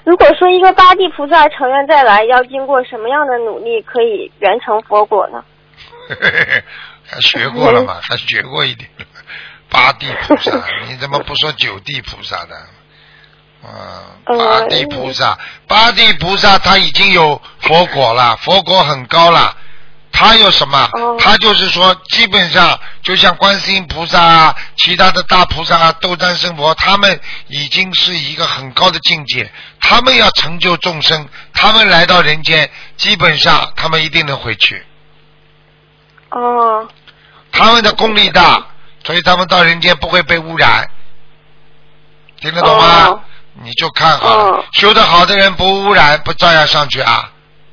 如果说一个八地菩萨成愿再来，要经过什么样的努力可以圆成佛果呢？ 还学过了嘛？还学过一点。八地菩萨，你怎么不说九地菩萨的？八地菩萨，八地菩萨他已经有佛果了，佛果很高了。他有什么？他就是说，基本上就像观世音菩萨啊，其他的大菩萨啊，斗战胜佛，他们已经是一个很高的境界。他们要成就众生，他们来到人间，基本上他们一定能回去。他们的功力大，所以他们到人间不会被污染。听得懂吗？你就看好了，修得好的人不污染，不照样上去啊？